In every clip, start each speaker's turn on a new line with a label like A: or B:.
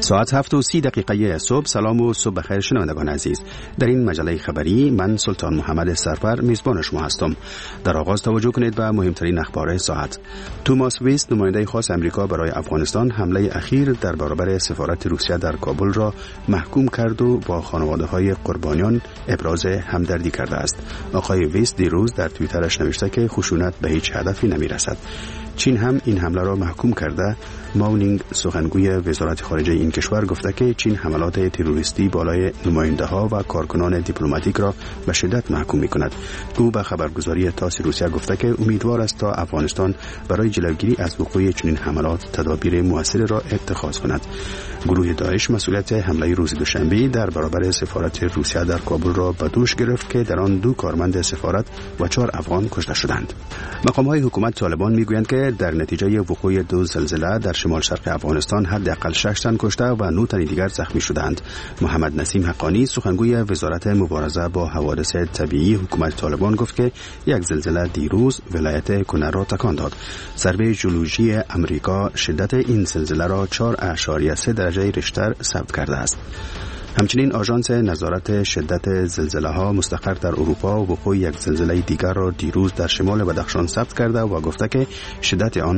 A: ساعت 7:30 صبح. سلام و صبح بخیر شنوندگان عزیز. در این مجله خبری من سلطان محمد سرپر میزبان شما هستم. در آغاز توجه کنید به مهمترین اخبار ساعت. توماس ویست نماینده خاص امریکا برای افغانستان حمله اخیر در برابر سفارت روسیه در کابل را محکوم کرد و با خانواده‌های قربانیان ابراز همدردی کرده است. آقای ویست دیروز در توییترش نوشته که خشونت به هیچ هدفی نمیرسد. چین هم این حمله را محکوم کرده. ماونینگ سخنگوی وزارت خارجه این کشور گفته که چین حملات تروریستی بالای نماینده‌ها و کارکنان دیپلماتیک را به شدت محکوم می‌کند. او به خبرگزاری تاس روسیه گفته که امیدوار است تا افغانستان برای جلوگیری از وقوع چنین حملات تدابیر موثری را اتخاذ کند. گروه داعش مسئولیت حمله روز دوشنبه در برابر سفارت روسیه در کابل را به دوش گرفت که در آن 2 کارمند سفارت و 4 افغان کشته شدند. مقام‌های حکومت طالبان می‌گویند که در نتیجه وقوع 2 زلزله در شمال شرق افغانستان حداقل 6 تن کشته و 9 تن دیگر زخمی شدند. محمد نسیم حقانی سخنگوی وزارت مبارزه با حوادث طبیعی حکومت طالبان گفت که یک زلزله دیروز ولایت کنر را تکان داد. ضربه ژئولوژی امریکا شدت این زلزله را 4.3 درجه ریشتر ثبت کرده است. همچنین آژانس نظارت شدت زلزله‌ها مستقر در اروپا وقوع یک زلزله دیگر را دیروز در شمال بدخشان ثبت کرده و گفته که شدت آن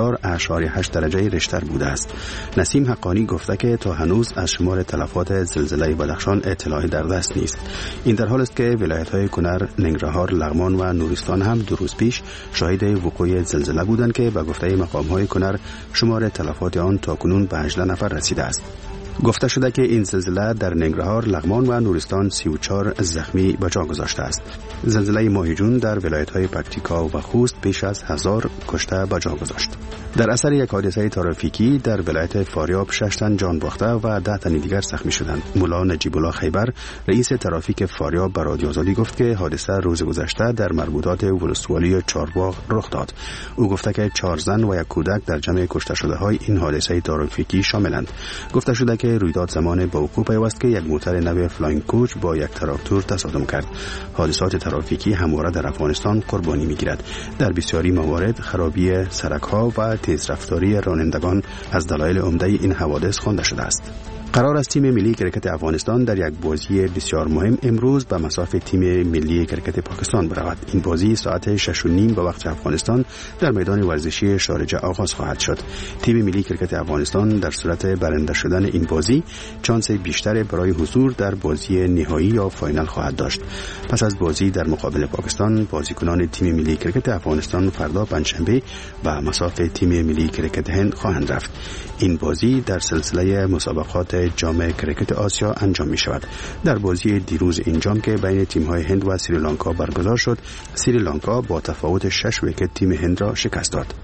A: 4.8 درجه ریشتر بوده است. نسیم حقانی گفته که تا هنوز از شمار تلفات زلزله بدخشان اطلاعی در دست نیست. این در حال است که ولایت‌های کنر، ننگرهار، لغمان و نورستان هم 2 روز پیش شاهد وقوع زلزله بودند که به گفته مقام‌های کنر شمار تلفات آن تاکنون به 18 نفر رسیده است. گفته شده که این زلزله در ننگرهار، لغمان و نورستان 34 زخمی به جا گذاشته است. زلزله ماه جون در ولایت‌های پکتیکا و خوست بیش از 1000 کشته به جا گذاشت. در اثر یک حادثه ترافیکی در ولایت فاریاب 6 تن جان باخته و 10 تن دیگر زخمی شدند. مولا نجیب الله خیبر رئیس ترافیک فاریاب به رادیو آزادی گفت که حادثه روز گذشته در مربوطات ولسوالی چارباغ رخ داد. او گفته که 4 زن و 1 کودک در جمع کشته شده‌های این حادثه ترافیکی شاملند. گفته شده که رویداد زمان با وقوع پیوست که یک موتر نو فلاینگ کوچ با یک تراکتور تصادم کرد. حادثات ترافیکی همواره در افغانستان قربانی می‌گیرد. در بسیاری موارد خرابی سرک‌ها و تیزرفتاری رانندگان از دلایل عمده این حوادث خوانده شده است. قرار است تیم ملی کرکت افغانستان در یک بازی بسیار مهم امروز به مصاف تیم ملی کرکت پاکستان برود. این بازی ساعت 6:30 به وقت افغانستان در میدان ورزشی شارجه آغاز خواهد شد. تیم ملی کرکت افغانستان در صورت برنده شدن این بازی چانس بیشتر برای حضور در بازی نهایی یا فاینال خواهد داشت. پس از بازی در مقابل پاکستان، بازیکنان تیم ملی کرکت افغانستان فردا پنجشنبه به مصاف تیم ملی کرکت هند خواهند رفت. این بازی در سلسله مسابقات جام کرکت آسیا انجام می شود. در بازی دیروز این جام که بین تیم‌های هند و سریلانکا برگزار شد، سریلانکا با تفاوت 6 ویکت تیم هند را شکست داد.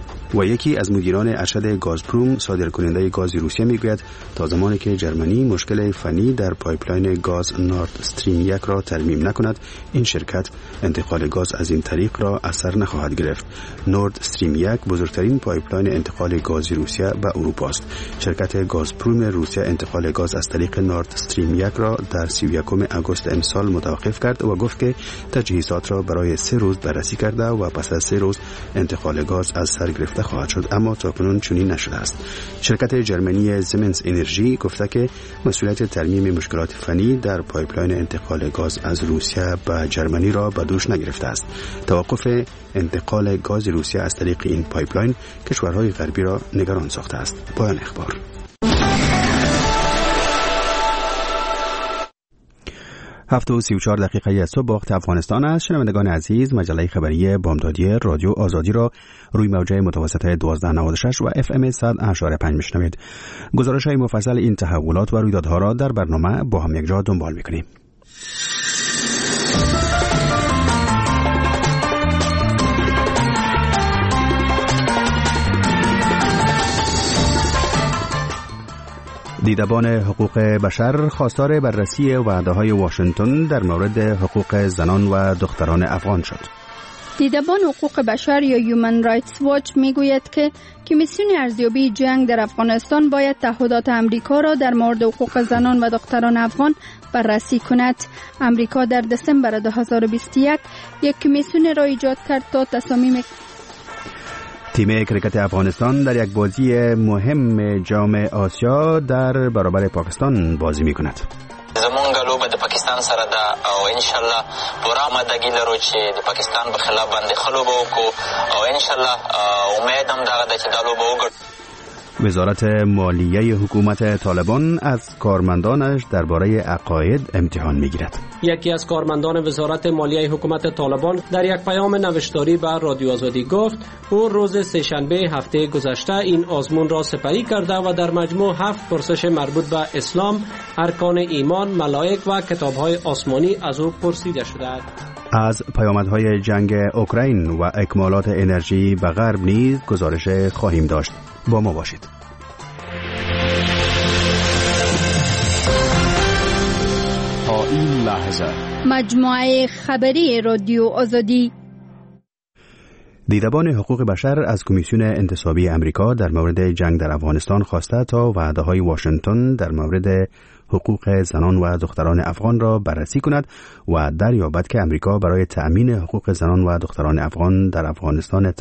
A: و یکی از مدیران ارشد گازپروم صادرکننده گاز روسیه میگوید تا زمانی که جرمنی مشکل فنی در پایپلاین گاز نورد استریم 1 را ترمیم نکند، این شرکت انتقال گاز از این طریق را اثر نخواهد گرفت. نورد استریم 1 بزرگترین پایپلاین انتقال گاز روسیه به اروپا است. شرکت گازپروم روسیه انتقال گاز از طریق نورد استریم 1 را در 31 آگوست امسال متوقف کرد و گفت که تجهیزات را برای 3 روز بررسی کرده و پس از 3 روز انتقال گاز از سر گرفته خواهد شد، اما تاکنون چنین نشده است. شرکت جرمنی زیمنس انرژی گفته که مسئولیت ترمیم مشکلات فنی در پایپلاین انتقال گاز از روسیه به جرمنی را به دوش نگرفته است. توقف انتقال گاز روسیه از طریق این پایپلاین کشورهای غربی را نگران ساخته است. پایان اخبار. 7:34 صبح وقت افغانستان است. شنوندگان عزیز، مجله خبری بامدادی رادیو آزادی را روی موجه متوسط 1296 و FM 100.5 میشنوید. گزارش‌های مفصل این تحولات و رویدادها را در برنامه با هم یک جا دنبال می‌کنیم. دیدبان حقوق بشر خواستار بررسی وعده‌های واشنگتن در مورد حقوق زنان و دختران افغان شد.
B: دیدبان حقوق بشر یا هیومن رایتس واچ میگوید که کمیسیون ارزیابی جنگ در افغانستان باید تعهدات امریکا را در مورد حقوق زنان و دختران افغان بررسی کند. امریکا در دسامبر 2021 یک کمیسیون را ایجاد کرد تا تصامیم
A: تیم کرکت افغانستان در یک بازی مهم جام آسیا در برابر پاکستان بازی می‌کند.
C: زمونږ لوبه د پاکستان سره ده او ان شاء الله پوره آمادګي لرو چې د پاکستان په خلاف باندې ښه لوبه وکړو او ان شاء الله امید هم دغه ده چې دا لوبه وګټو.
A: وزارت مالیه حکومت طالبان از کارمندانش درباره عقاید امتحان میگیرد.
D: یکی از کارمندان وزارت مالیه حکومت طالبان در یک پیام نوشتاری به رادیو آزادی گفت او روز سه‌شنبه هفته گذشته این آزمون را سپری کرده و در مجموع 7 پرسش مربوط به اسلام، ارکان ایمان، ملائک و کتاب‌های آسمانی از او پرسیده شده است.
A: از پیامدهای جنگ اوکراین و اکمالات انرژی به غرب نیز گزارش خواهیم داشت. با ما باشید.
E: تا این لحظه
B: مجموعه خبری رادیو آزادی.
A: دیدبان حقوق بشر از کمیسیون انتصابی امریکا در مورد جنگ در افغانستان خواسته تا وعده‌های واشنگتن در مورد حقوق زنان و دختران افغان را بررسی کند و دریابد که امریکا برای تأمین حقوق زنان و دختران افغان در افغانستان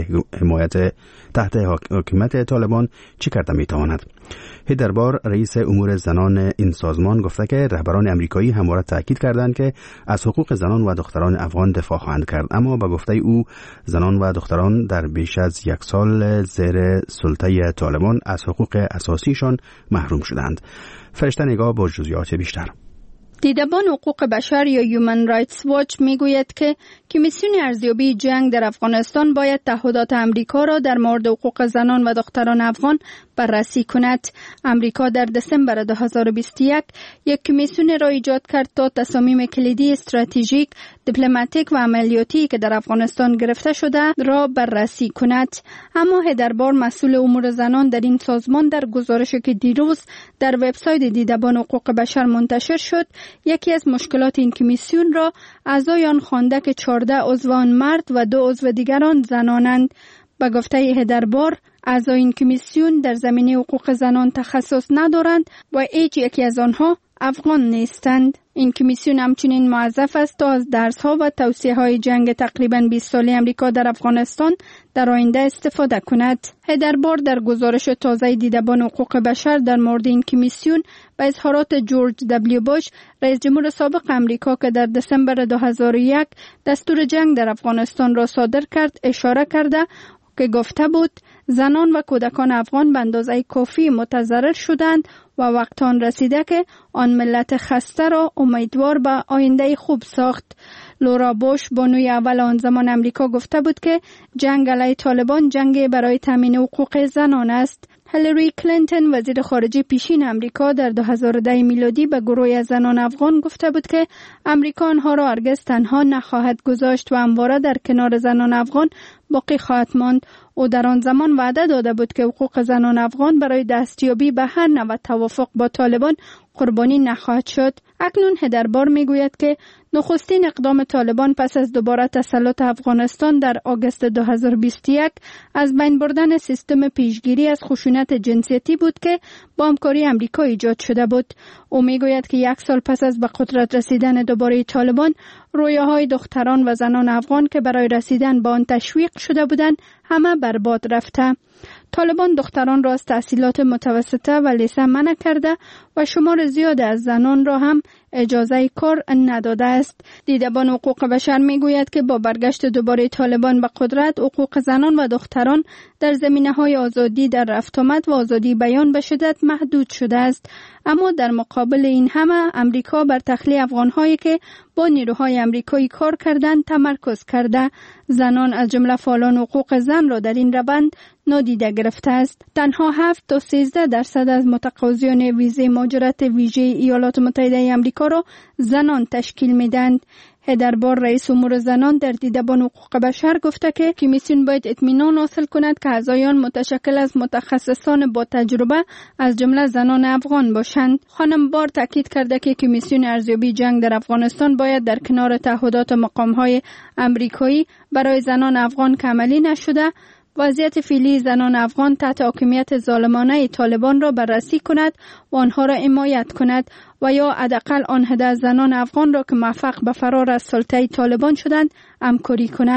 A: تحت حکومت طالبان چی کرده میتواند. هیدربار رئیس امور زنان این سازمان گفته که رهبران امریکایی همواره تاکید کردند که از حقوق زنان و دختران افغان دفاع خواهند کرد، اما به گفته او زنان و دختران در بیش از 1 سال زیر سلطه طالبان از حقوق اساسیشان محروم شدند. فرشته نگاه با جزئیات بیشتر.
B: دیدبان حقوق بشر یا هیومن رایتس واچ میگوید که کمیسیون ارزیابی جنگ در افغانستان باید تعهدات امریکا را در مورد حقوق زنان و دختران افغان بررسی کند. امریکا در دسامبر 2021 یک کمیسیون را ایجاد کرد تا تصامیم کلیدی استراتژیک، دیپلماتیک و عملیاتی که در افغانستان گرفته شده را بررسی کند. اما هیدربار مسئول امور زنان در این سازمان در گزارشی که دیروز در وبسایت دیدبان حقوق بشر منتشر شد، یکی از مشکلات این کمیسیون را اعضای آن خوانده که 14 عضو آن مرد و 2 عضو دیگران زنانند. به گفته هیدربار، اعضای این کمیسیون در زمینه حقوق زنان تخصص ندارند و هیچ یکی از آنها افغان نیستند. این کمیسیون همچنین موظف است تا از درس‌ها و توصیه‌های جنگ تقریباً 20 ساله امریکا در افغانستان در آینده استفاده کند. هیدربار در گزارش تازه دیدبان حقوق بشر در مورد این کمیسیون به اظهارات جورج دبلیو بوش، رئیس جمهور سابق امریکا که در دسامبر 2001 دستور جنگ در افغانستان را صادر کرد، اشاره کرده که گفته بود زنان و کودکان افغان به اندازه کافی متضرر شدند و وقت آن رسیده که آن ملت خسته را امیدوار به آینده خوب ساخت. لورا بوش، بانوی اول آن زمان امریکا، گفته بود که جنگ علیه طالبان جنگ برای تامین حقوق زنان است. هیلاری کلینتون، وزیر خارجه پیشین امریکا، در 2010 میلادی به گروهی از زنان افغان گفته بود که امریکا آنها را هرگز تنها نخواهد گذاشت و همواره در کنار زنان افغان باقی خواهد ماند. او در آن زمان وعده داده بود که حقوق زنان افغان برای دستیابی به هر نوع توافق با طالبان قربانی نخواهد شد. اکنون هیدربار میگوید که نخستین اقدام طالبان پس از دوباره تسلط افغانستان در آگوست 2021 از بین بردن سیستم پیشگیری از خشونت جنسیتی بود که با همکاری امریکا ایجاد شده بود. او میگوید که 1 سال پس از به قدرت رسیدن دوباره طالبان، رویاهای دختران و زنان افغان که برای رسیدن به آن تشویق شده بودند همه برباد رفته. طالبان دختران را از تحصیلات متوسطه و لیسه منع کرده و شمار زیاد از زنان را هم اجازه کار نداده است. دیدبان حقوق بشر میگوید که با برگشت دوباره طالبان به قدرت، حقوق زنان و دختران در زمینه‌های آزادی در رفت آمد و آزادی بیان به شدت محدود شده است. اما در مقابل این همه امریکا بر تخلیه افغان‌هایی که با نیروهای امریکایی کار کردند تمرکز کرده. زنان از جمله فعالان حقوق زن را در این روند نادیده گرفته است. تنها 7 تا 13% از متقاضیان ویزه مهاجرت ویژه ایالات متحده آمریکا را زنان تشکیل میدند. هیدربار، رئیس امور زنان در دیدبان حقوق بشر، گفته که کمیسیون باید اطمینان حاصل کند که اعضایان متشکل از متخصصان با تجربه از جمله زنان افغان باشند. خانم بار تاکید کرده که کمیسیون ارزیابی جنگ در افغانستان باید در کنار تعهدات مقام‌های امریکایی برای زنان افغان که عملی نشده، وضعیت فعلی زنان افغان تحت حاکمیت ظالمانه طالبان را بررسی کند و آنها را حمایت کند و یا حداقل آن عده زنان افغان را که موفق به فرار از سلطه طالبان شدند همکاری کند.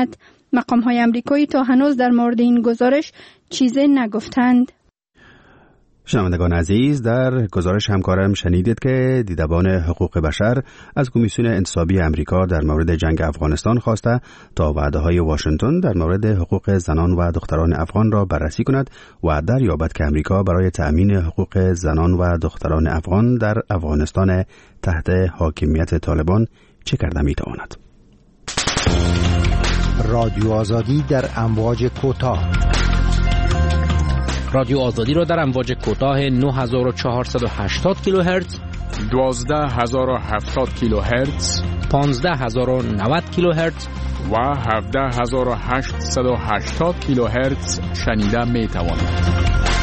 B: مقام‌های آمریکایی تا هنوز در مورد این گزارش چیزی نگفتند.
A: شنوندگان عزیز، در گزارش همکارم شنیدید که دیدبان حقوق بشر از کمیسیون انتصابی آمریکا در مورد جنگ افغانستان خواسته تا وعده‌های واشنگتن در مورد حقوق زنان و دختران افغان را بررسی کند و دریابد که آمریکا برای تأمین حقوق زنان و دختران افغان در افغانستان تحت حاکمیت طالبان چه کرده می‌تواند.
F: رادیو آزادی در امواج کوتاه.
G: رادیو آزادی را در امواج کوتاه 9480 کیلوهرتز،
E: 12070 کیلوهرتز،
G: 15090 کیلوهرتز
E: و 17880 کیلوهرتز شنیده می توانید.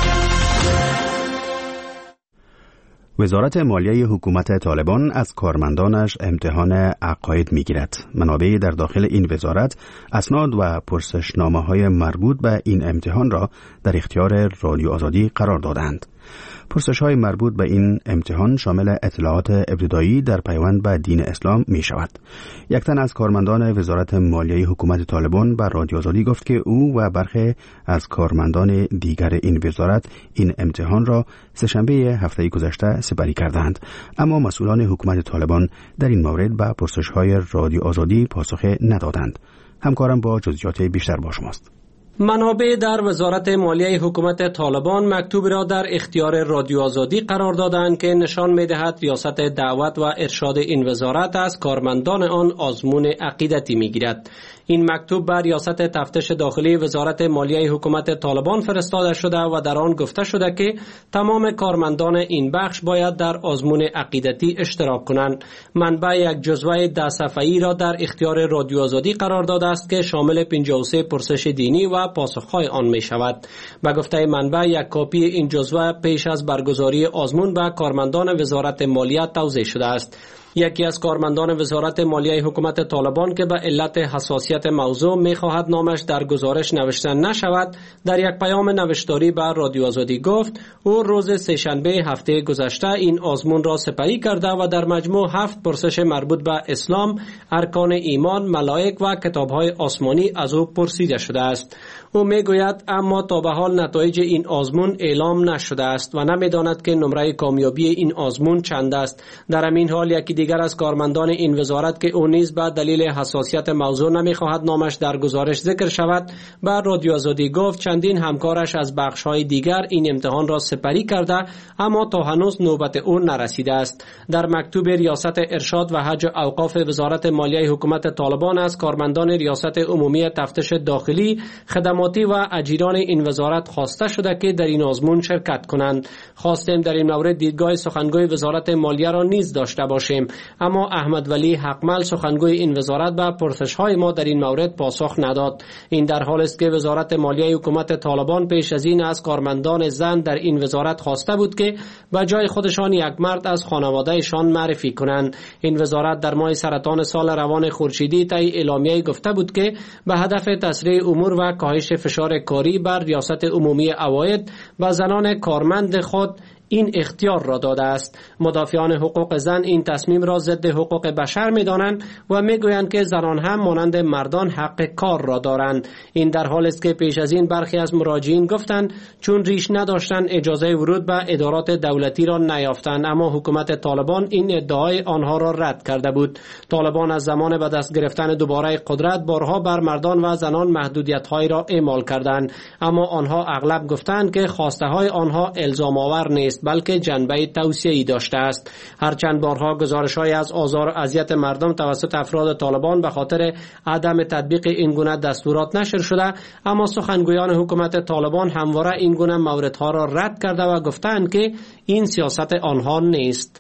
A: وزارت مالیه حکومت طالبان از کارمندانش امتحان عقاید می‌گیرد. منابع در داخل این وزارت اسناد و پرسشنامه‌های مربوط به این امتحان را در اختیار رادیو آزادی قرار دادند. پرسش‌های مربوط به این امتحان شامل اطلاعات ابتدایی در پیوند به دین اسلام می شود. یک تن از کارمندان وزارت مالیه حکومت طالبان به رادیو آزادی گفت که او و برخی از کارمندان دیگر این وزارت این امتحان را سه‌شنبه هفته گذشته سپری کردند، اما مسئولان حکومت طالبان در این مورد به پرسش‌های رادیو آزادی پاسخ ندادند. همکارم با جزئیات بیشتر با شماست.
D: منابع در وزارت مالیه حکومت طالبان مکتوب را در اختیار رادیو آزادی قرار دادند که نشان می‌دهد ریاست دعوت و ارشاد این وزارت از کارمندان آن آزمون عقیدتی می‌گیرد. این مکتوب بر ریاست تفتیش داخلی وزارت مالیه حکومت طالبان فرستاده شده و در آن گفته شده که تمام کارمندان این بخش باید در آزمون عقیدتی اشتراک کنند. منبع یک جزوه 10 صفحه‌ای را در اختیار رادیو آزادی قرار داده است که شامل 53 پرسش دینی و پاسخهای آن می شود. به گفته منبع یک کاپی این جزوه پیش از برگزاری آزمون به کارمندان وزارت مالیه توزیع شده است. یکی از کارمندان وزارت مالیه حکومت طالبان که به علت حساسیت موضوع می‌خواهد نامش در گزارش نوشته نشود، در یک پیام نوشتاری به رادیو آزادی گفت او روز سه‌شنبه هفته گذشته این آزمون را سپری کرده و در مجموع 7 پرسش مربوط به اسلام، ارکان ایمان، ملائک و کتاب‌های آسمانی از او پرسیده شده است. او میگوید اما تا به حال نتایج این آزمون اعلام نشده است و نمی‌داند که نمره کامیابی این آزمون چند است. در همین حال یکی دیگر از کارمندان این وزارت که او نیز به دلیل حساسیت موضوع نمی‌خواهد نامش در گزارش ذکر شود، به رادیو آزادی گفت چندین همکارش از بخش‌های دیگر این امتحان را سپری کرده اما تا هنوز نوبت او نرسیده است. در مکتوب ریاست ارشاد و حج و اوقاف وزارت مالیه حکومت طالبان از کارمندان ریاست عمومی تفتیش داخلی، خدماتی و اجیران این وزارت خواسته شده که در این آزمون شرکت کنند. خواستیم در این مورد دیدگاه سخنگوی وزارت مالیه را نیز داشته باشیم، اما احمد ولی حقمل سخنگوی این وزارت به پرسش‌های ما در این مورد پاسخ نداد. این در حالی است که وزارت مالیه حکومت طالبان پیش از این از کارمندان زن در این وزارت خواسته بود که به جای خودشان یک مرد از خانواده‌شان معرفی کنند. این وزارت در ماه سرطان سال روان خورشیدی طی اعلامیه گفته بود که به هدف تسریع امور و کاهش فشار کاری بر ریاست عمومی عواید و زنان کارمند خود این اختیار را داده است. مدافعان حقوق زن این تصمیم را ضد حقوق بشر می‌دانند و می‌گویند که زنان هم مانند مردان حق کار را دارند. این در حالی است که پیش از این برخی از مراجعین گفتند چون ریش نداشتند اجازه ورود به ادارات دولتی را نیافتند، اما حکومت طالبان این ادعای آنها را رد کرده بود. طالبان از زمان به دست گرفتن دوباره قدرت بارها بر مردان و زنان محدودیت‌هایی را اعمال کردند، اما آنها اغلب گفتند که خواسته‌های آنها الزام آور نیست بلکه جنبه توصیه‌ای داشته است. هرچند بارها گزارش‌های از آزار و اذیت مردم توسط افراد طالبان به خاطر عدم تطبیق این گونه دستورات نشر شده، اما سخنگویان حکومت طالبان همواره این گونه موردها را رد کرده و گفتند که این سیاست آنها نیست.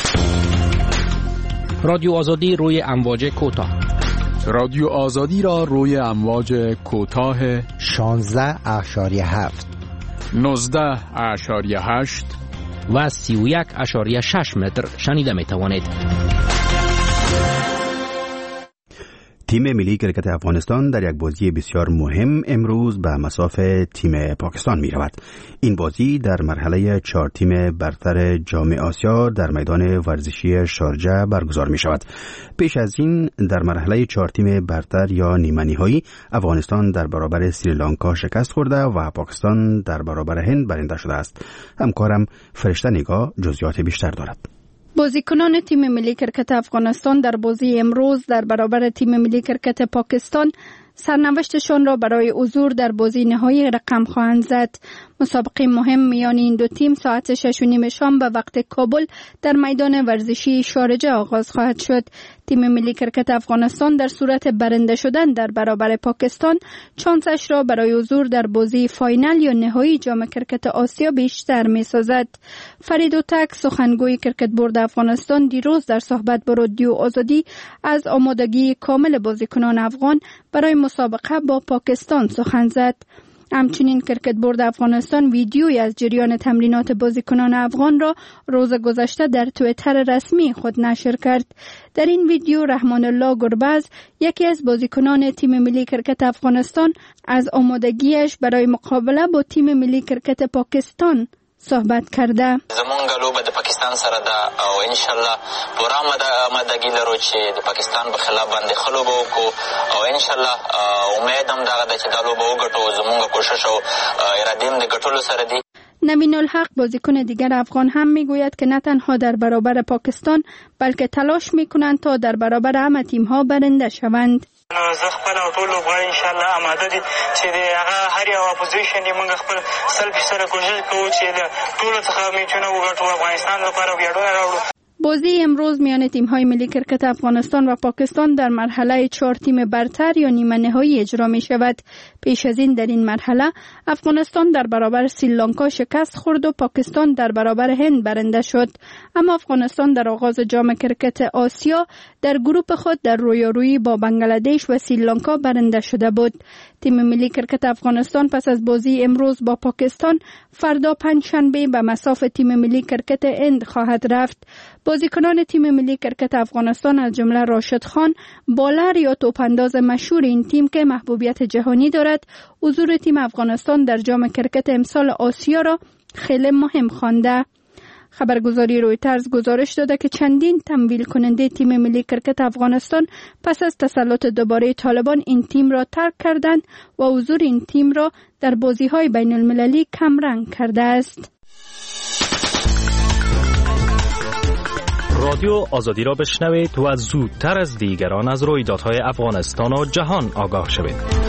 G: رادیو آزادی روی امواج کوتاه.
E: رادیو آزادی را روی امواج کوتاه
F: 16.7
E: 19.8
G: و 31.6 متر شنیده می توانید.
A: تیم ملی کرکت افغانستان در یک بازی بسیار مهم امروز به مصاف تیم پاکستان می رود. این بازی در مرحله 4 تیم برتر جام آسیا در میدان ورزشی شارجه برگزار می شود. پیش از این در مرحله 4 تیم برتر یا نیمه نهایی افغانستان در برابر سریلانکا شکست خورده و پاکستان در برابر هند برنده شده است. همکارم فرشته نگاه جزئیات بیشتر دارد.
B: بازیکنان تیم ملی کرکت افغانستان در بازی امروز در برابر تیم ملی کرکت پاکستان سرنوشتشان را برای حضور در بازی نهایی رقم خواهند زد. مسابقه مهم میان این دو تیم ساعت 6:30 شام به وقت کابل در میدان ورزشی شارجه آغاز خواهد شد. تیم ملی کرکت افغانستان در صورت برنده شدن در برابر پاکستان چانسش را برای حضور در بازی فاینال یا نهایی جام کرکت آسیا بیشتر می‌سازد. فرید اوتک سخنگوی کرکت بورد افغانستان دیروز در صحبت با رادیو آزادی از آمادگی کامل بازیکنان افغان برای مسابقه با پاکستان سخن زد. همچنین کرکت بورد افغانستان ویدیویی از جریان تمرینات بازیکنان افغان را روز گذشته در توییتر رسمی خود نشر کرد. در این ویدیو رحمان الله گربز یکی از بازیکنان تیم ملی کرکت افغانستان از آمادگیش برای مقابله با تیم ملی کرکت پاکستان صحبت کرده.
C: زمونږ لوبه د پاکستان سره ده او ان شاء الله پوره آمادګي لرو چې د پاکستان په خلاف باندې ښه لوبه وکړو او ان شاء الله امید هم دغه ده چې دا لوبه وګټو. زمونږ کوشش او اراده هم د ګټلو سره دي.
B: نوین الحق بازیکن دیگر افغان هم میگوید که نه تنها در برابر پاکستان بلکه تلاش میکنند تا در برابر همه تیم ها برنده شوند.
H: زه خپل او ټول لوبغاړي ان شاء الله آماده دي چې د هغه هر یو اپوزیشن یې موږ خپل سره کوشش کوو چې د ټولو څخه میچونه وګټو، افغانستان لپاره ویاړونه راوړو.
B: بازی امروز میان تیم‌های ملی کرکت افغانستان و پاکستان در مرحله 4 تیم برتر یا نیمه نهایی اجرا می شود. پیش از این در این مرحله افغانستان در برابر سریلانکا شکست خورد و پاکستان در برابر هند برنده شد. اما افغانستان در آغاز جام کرکت آسیا در گروه خود در رویارویی با بنگلادش و سریلانکا برنده شده بود. تیم ملی کرکت افغانستان پس از بازی امروز با پاکستان فردا پنجشنبه به مصاف تیم ملی کرکت هند خواهد رفت. بازیکنان تیم ملی کرکت افغانستان از جمله راشد خان بالر یا توپانداز مشهور این تیم که محبوبیت جهانی دارد حضور تیم افغانستان در جام کرکت امسال آسیا را خیلی مهم خوانده. خبرگزاری رویترز گزارش داده که چندین تمویل کننده تیم ملی کرکت افغانستان پس از تسلط دوباره طالبان این تیم را ترک کردند و حضور این تیم را در بازی‌های بین المللی کمرنگ کرده است.
I: رادیو آزادی را بشنوید و زودتر از دیگران از رویدادهای افغانستان و جهان آگاه شوید.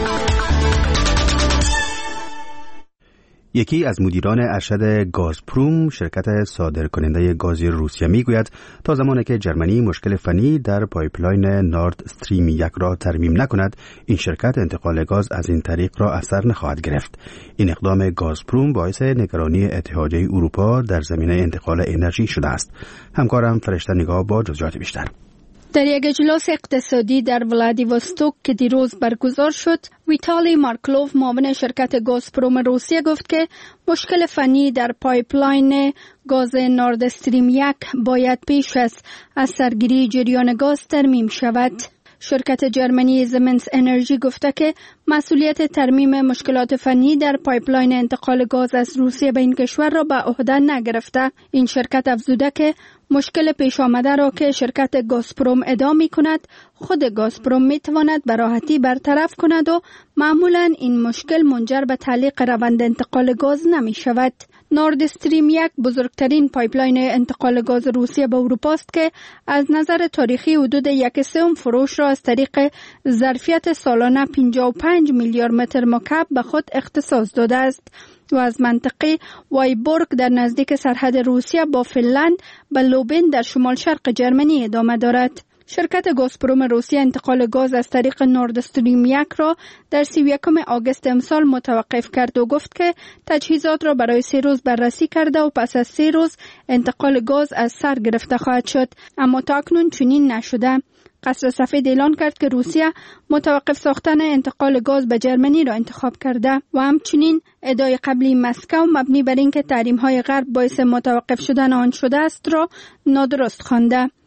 A: یکی از مدیران ارشد گازپروم شرکت صادرکننده گاز روسیه میگوید تا زمانی که جرمنی مشکل فنی در پایپلاین نورد استریم 1 را ترمیم نکند این شرکت انتقال گاز از این طریق را اثر نخواهد گرفت. این اقدام گازپروم باعث نگرانی اتحادیه اروپا در زمینه انتقال انرژی شده است. همکارم فرشته نگاه با جزئیات بیشتر.
B: در یک اجلاس اقتصادی در ولادیوستوک که دیروز برگزار شد، ویتالی مارکلوف معاون شرکت گازپروم روسیه گفت که مشکل فنی در پایپلاین گاز نورد استریم 1 باید پیش از سرگیری جریان گاز ترمیم شود. شرکت جرمنی زمنس انرژی گفته که مسئولیت ترمیم مشکلات فنی در پایپلاین انتقال گاز از روسیه به این کشور را به عهده نگرفته. این شرکت افزوده که مشکل پیش آمده را که شرکت گازپروم ادعا می کند خود گازپروم می تواند به راحتی برطرف کند و معمولا این مشکل منجر به تعلیق روند انتقال گاز نمی شود. نورد استریم 1 بزرگترین پایپلاین انتقال گاز روسیه به اروپا است که از نظر تاریخی حدود 1/3 فروش را از طریق ظرفیت سالانه 55 میلیارد متر مکعب به خود اختصاص داده است و از منطقه وایبورگ در نزدیک سرحد روسیه با فنلند به لوبن در شمال شرق جرمنی ادامه دارد. شرکت گازپروم روسیه انتقال گاز از طریق نورد استریم 1 را در 31 آگوست امسال متوقف کرد و گفت که تجهیزات را برای 3 روز بررسی کرده و پس از 3 روز انتقال گاز از سر گرفته خواهد شد، اما تا اکنون چنین نشده. قصر سفید اعلان کرد که روسیه متوقف ساختن انتقال گاز به جرمنی را انتخاب کرده و همچنین ادعای قبلی مسکو مبنی بر اینکه تحریم‌های غرب باعث متوقف شدن آن شده است را نادرست خوانده.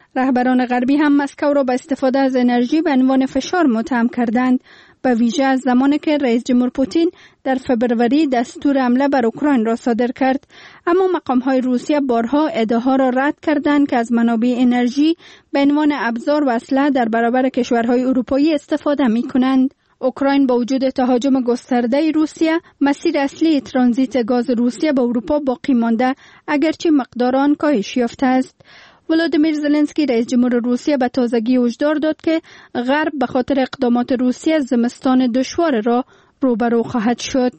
B: رهبران غربی هم مسکو را به استفاده از انرژی به عنوان فشار متهم کردند، به ویژه از زمانی که رئیس جمهور پوتین در فبروری دستور حمله بر اوکراین را صادر کرد. اما مقام‌های روسیه بارها ادعاها را رد کردند که از منابع انرژی به عنوان ابزار و اسلحه در برابر کشورهای اروپایی استفاده می‌کنند. اوکراین با وجود تهاجم گسترده روسیه، مسیر اصلی ترانزیت گاز روسیه به اروپا باقی مانده، اگرچه مقدار آن کاهش یافته است. ولادیمیر زلنسکی رئیس جمهور روسیه به تازگی هشدار داد که غرب به خاطر اقدامات روسیه زمستان دشوار را روبرو خواهد شد.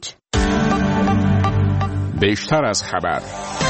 J: بیشتر از خبر.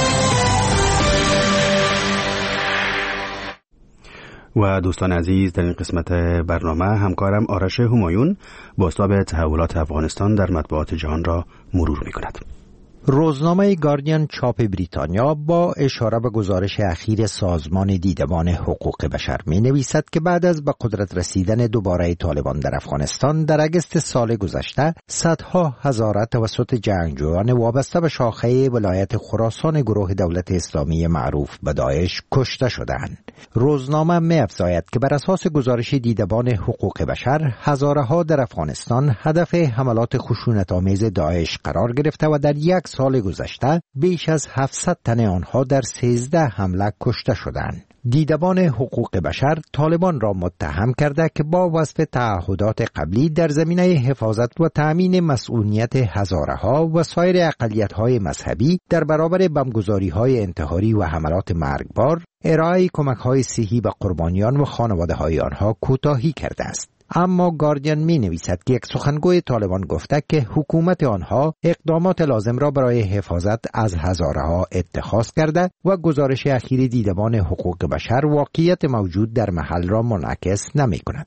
A: و دوستان عزیز، در این قسمت برنامه همکارم آرش همایون بازتاب تحولات افغانستان در مطبوعات جهان را مرور می‌کند.
F: روزنامه گاردین چاپ بریتانیا با اشاره به گزارش اخیر سازمان دیدبان حقوق بشر می نویسد که بعد از به قدرت رسیدن دوباره طالبان در افغانستان در اگست سال گذشته صدها هزار توسط جنگجویان وابسته به شاخه ولایت خراسان گروه دولت اسلامی معروف به داعش کشته شدند. روزنامه می افزاید که بر اساس گزارش دیدبان حقوق بشر هزارها در افغانستان هدف حملات خشونت‌آمیز داعش قرار گرفته و در یک سال گذشته بیش از 700 تن آنها در 13 حمله کشته شدند. دیدبان حقوق بشر طالبان را متهم کرده که با وصف تعهدات قبلی در زمینه حفاظت و تأمین مسئولیت هزارها و سایر اقلیت‌های مذهبی در برابر بمبگذاری‌های انتحاری و حملات مرگبار، ارائه کمک‌های صحی به قربانیان و خانواده‌های آنها کوتاهی کرده است. اما گاردین می نویسد که یک سخنگوی طالبان گفته که حکومت آنها اقدامات لازم را برای حفاظت از هزارها اتخاذ کرده و گزارش اخیر دیدبان حقوق بشر واقعیت موجود در محل را منعکس نمی کند.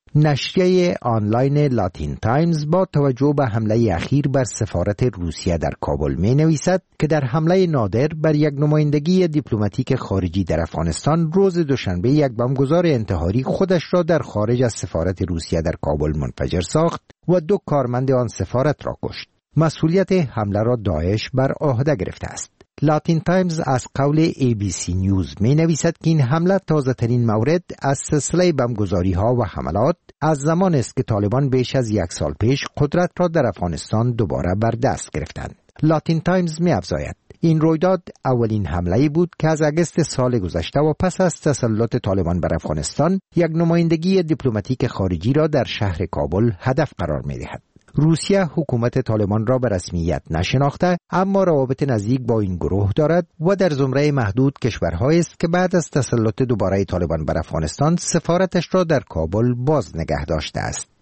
F: نشریه آنلاین لاتین تایمز با توجه به حمله اخیر بر سفارت روسیه در کابل می نویسد که در حمله نادر بر یک نمایندگی دیپلماتیک خارجی در افغانستان روز دوشنبه یک بمبگذار انتحاری خودش را در خارج از سفارت روسیه در کابل منفجر ساخت و 2 کارمند آن سفارت را کشت. مسئولیت حمله را داعش بر عهده گرفته است. لاتین تایمز از قول ABC نیوز می نویسد که این حمله تازه ترین مورد از سلسله بمبگذاری ها و حملات از زمان است که طالبان بیش از 1 سال پیش قدرت را در افغانستان دوباره بر دست گرفتند. لاتین تایمز می افزاید این رویداد اولین حمله بود که از اگست سال گذشته و پس از تسلط طالبان بر افغانستان یک نمایندگی دیپلماتیک خارجی را در شهر کابل هدف قرار می دهد. روسیه حکومت طالبان را به رسمیت نشناخته، اما روابط نزدیک با این گروه دارد و در زمره محدود کشورهایی است که بعد از تسلط دوباره طالبان بر افغانستان سفارتش را در کابل باز نگه داشته است.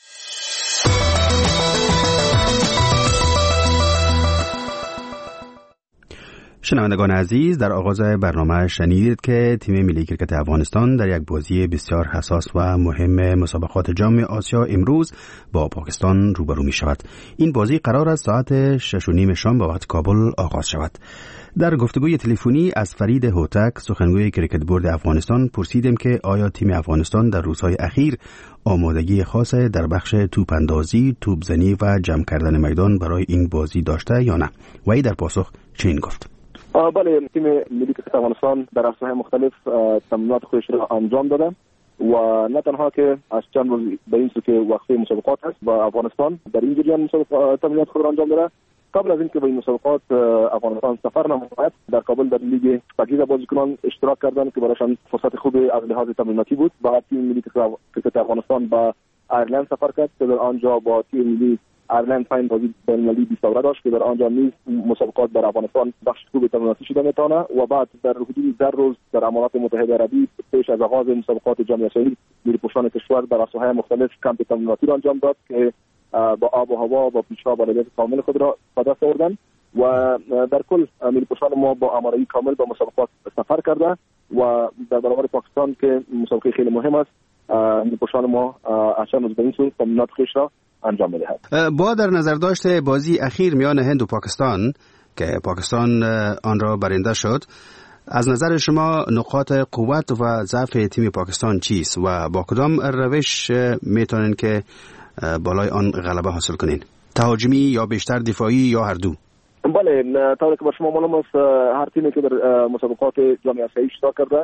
A: شنوندگان عزیز، در آغاز برنامه شنیدید که تیم ملی کرکت افغانستان در یک بازی بسیار حساس و مهم مسابقات جام آسیا امروز با پاکستان روبرو می شود. این بازی قرار است ساعت 6:30 شام به وقت کابل آغاز شود. در گفتگوی تلفنی از فرید هوتک، سخنگوی کرکت بورد افغانستان، پرسیدیم که آیا تیم افغانستان در روزهای اخیر آمادگی خاص در بخش توپ اندازی، توپ زنی و جمع کردن میدان برای این بازی داشته یا نه؟ و ای در پاسخ چنین گفت:
K: بله، تیم ملی کرکت افغانستان در عرصه‌های مختلف تمرینات خودش را انجام داده و نه تنها که از چند روز به این سو که وقفه مسابقات هست با افغانستان در این جریان تمرینات خود را انجام داده. قبل از اینکه به این مسابقات افغانستان سفر نماید، در کابل در لیگ پاکیزه بازیکنان اشتراک کردند که برایشان فرصت خوب از لحاظ تمریناتی بود. بعد تیم ملی کرکت افغانستان با ایرلند سفر کرد که در آنجا با تیم ملی ایرلند فاین بازی بین‌المللی 20 داشت که در آنجا نیز مسابقات در افغانستان بخش خوب تمریناتی شده میتونه و بعد در حدود 10 روز در امارات متحده عربی پیش از آغاز مسابقات جام آسیایی نیروپوشان کشور در عرصه‌های مختلف کمپ تمریناتی را انجام داد که با آب و هوا و پیش‌ها بالادست کامل خود را به دست آوردند و در کل نیروپوشان ما با آمادگی کامل به مسابقات سفر کرده و در برابر پاکستان که مسابقه خیلی مهم است، نیروپوشان ما از چند روز به این سو تمرینات خویش را انجام می‌دهد.
A: با در نظر داشته بازی اخیر میان هند و پاکستان که پاکستان آن را برنده شد، از نظر شما نقاط قوت و ضعف تیم پاکستان چیست و با کدام روش میتونن که بالای آن غلبه حاصل کنین؟ تهاجمی یا بیشتر دفاعی یا هر دو؟
K: بله، طوری که با شما معلوم است هر تیمی که در مسابقات جام آسیایی اشتراک کرده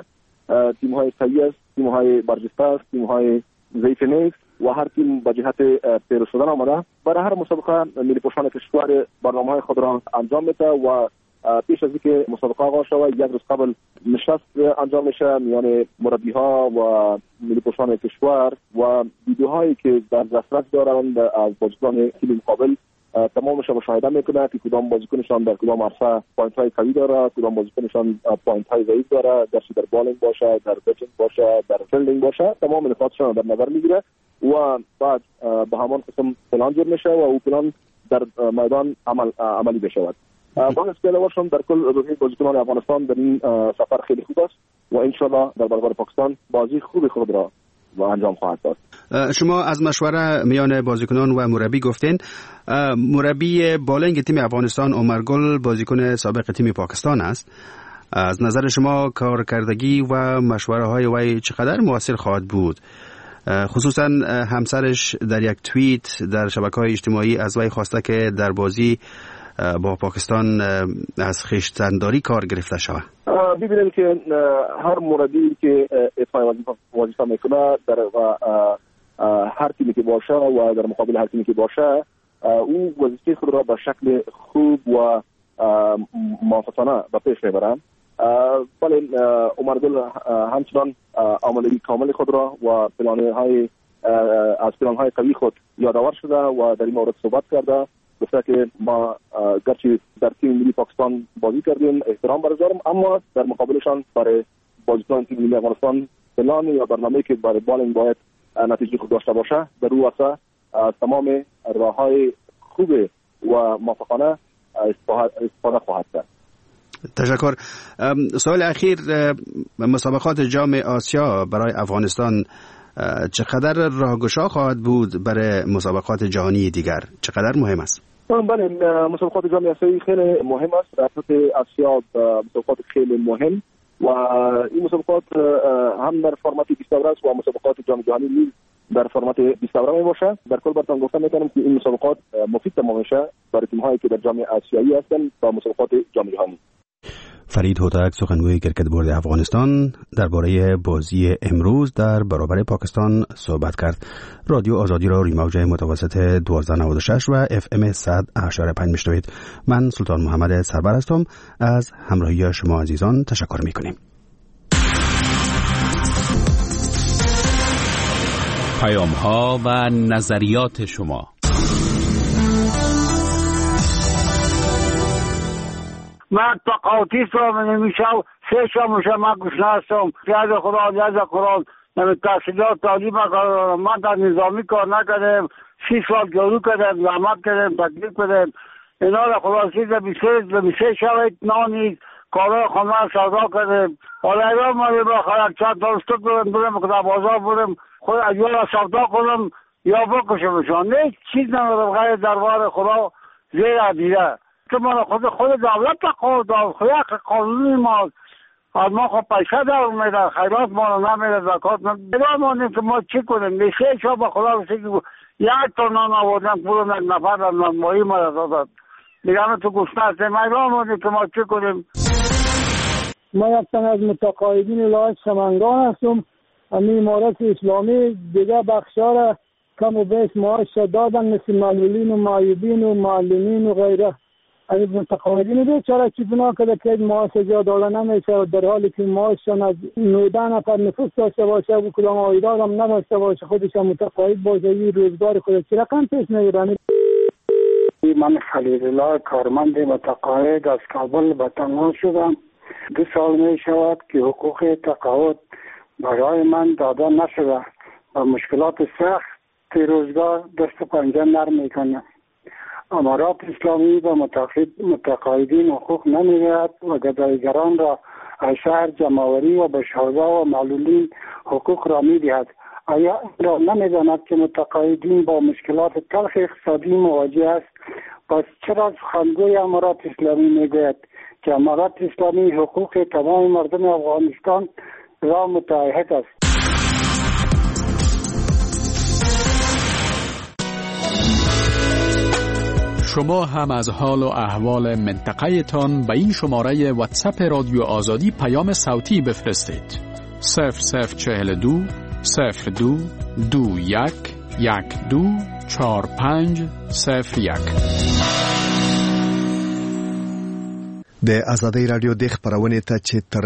K: تیم‌های قوی است، تیم‌های برجسته است، تیم‌های ضعیف نیست و هر تیم به جهت پیروز شدن آمده. برای هر مسابقه ملی پوشان کشور برنامه‌های خود را انجام میده و پیش از اینکه مسابقه آغاز شود یک روز قبل نشست انجام میشه میان مربی‌ها و ملی پوشان کشور و ویدیوهایی که در دسترس دارند از بازیکن تیم مقابل تمامش مشاهده میکنه که کدام بازیکنشان در کدام عرصه پوینت‌های قوی داره، کدام بازیکنشان پوینت‌های ضعیف داره، در بالینگ باشه، در بیچینگ باشه، در فیلدینگ باشه، تمام نکاتشان در نظر میگیره و بعد به همان قسم پلان جور میشه و او پلان در میدان عملی بشود. باز پیلواشون در کل روحیه بازیکنان افغانستان در این سفر خیلی خوب است و ان شاء الله در برابر پاکستان بازی خوبی خود را و انجام خواهد داد.
A: شما از مشوره میان بازیکنان و مربی گفتین. مربی بالینگ تیم افغانستان عمرگل بازیکن سابق تیم پاکستان است. از نظر شما کارکردگی و مشوره های وی چقدر مؤثر خواهد بود؟ خصوصا همسرش در یک توییت در شبکه‌های اجتماعی از وی خواسته که در بازی با پاکستان از خویشتنداری کار گرفته شود.
K: ببینید که هر مربی که افعال وظیفه میکنه در هر تیمی که باشه و در مقابل هر تیمی که باشه او وظیفه خود را به شکل خوب و موفقانه به پیش میبره. ولی عمرگل همچنان عملی کامل خود را و از پلان‌های قوی خود یادآور شده و در این مورد صحبت کرده. گفته که ما گرچه در تیم ملی پاکستان بازی کردیم احترام برگزارم، اما در مقابلشان برای بازیکن تیم ملی افغانستان پلان یا برنامه‌ای که برای بالینگ باید نتیجه خود داشته باشه در او واسه تمام راه‌های خوب و موفقانه استفاده خواهد کرد.
A: تشکر. سوال اخیر، مسابقات جام آسیا برای افغانستان چقدر راهگشا خواهد بود برای مسابقات جهانی دیگر؟ چقدر مهم است؟
K: بله، مسابقات جام آسیایی خیلی مهم است. در سطح آسیا مسابقات خیلی مهم و این مسابقات هم در فرمت 20 اوره است و مسابقات جام جهانی نیز در فرمت 20 اوره می باشه. در کل براتون گفتم میتونم که این مسابقات مفید تمام میشه برای تیم‌هایی که در جام آسیایی هستند با مسابقات جام جهانی.
A: فرید هوتک، سخنگوی کرکت بورد افغانستان، درباره بازی امروز در برابر پاکستان صحبت کرد. رادیو آزادی را روی موج متوسط 1296 و FM 100.5 میشنوید. من سلطان محمد سربر هستم. از همراهی شما عزیزان تشکر میکنیم.
J: پیام ها و نظریات شما.
L: من تقاطیست را نمیشم 3 شاموشه من گشنه هستم. یاد خدا یاد قرآن نمی تحصیلات تعلیم کردم. من در نظامی کار نکردم. 30 سال جارو کردم، زحمت کردم، تکلیف کردم. اینا را خلاصی در 23 شب نانید کارهای خانه سودا کردم. حالا ایران مالی با خیلی چند تا استک برم که در بازار برم خود اجوال را سودا کنم یا بکشمشان. نه چیز ندارم غیر دربار خدا زیر عدیده که من خود دولت خود قانونی ما از ما خود پیشه در میده، خیرات ما رو نمیده، زکات نمیده. مانیم که ما چی کنیم؟ میشه شا با خدا رسید که 1 تا نان آوردن پولم 1 نفر در نانمایی ما را دادن دیگه همه تو گشنه هستیم. ایران مانیم که ما چی کنیم؟
M: ما یک تن از متقاعدین لایق سمنگان هستم. همین امارت اسلامی دیگه بخشا را کم و بیش معاش دادن، مثل معلولین و معیوبین و معلمین و غیره. از متقاعدین بیچاره چی بنا کرده که معاش جا داده نمیشه و در حالی که معاششان از 19 نفر نفوس داشته باشه و کدام عایدات هم نداشته باشه، خودش هم متقاعد باشه، این روزگار خودش چی رقم پیش نگیرن.
L: من خلیل الله کارمند متقاعد از کابل به تنها شدم. 2 سال می شود که حقوق تقاعد برای من داده نشده و مشکلات سخت روزگار دست و پنجه نرم میکنه. امارات اسلامی و متقاعدین حقوق نمیدهد و گدایگران را از شهر جمع‌آوری و به شهدا و معلولین حقوق را میدهد. آیا را نمیداند که متقاعدین با مشکلات تلخ اقتصادی مواجه است؟ پس چرا سخنگوی امارات اسلامی میگوید که امارات اسلامی حقوق تمام مردم افغانستان را متعهد است؟
E: شما هم از حال و احوال منطقه تان به این شماره واتساپ رادیو آزادی پیام صوتی بفرستید. 0042 02 21 12 4501.
N: د آزادۍ رادیو د خبرونه ته چې تر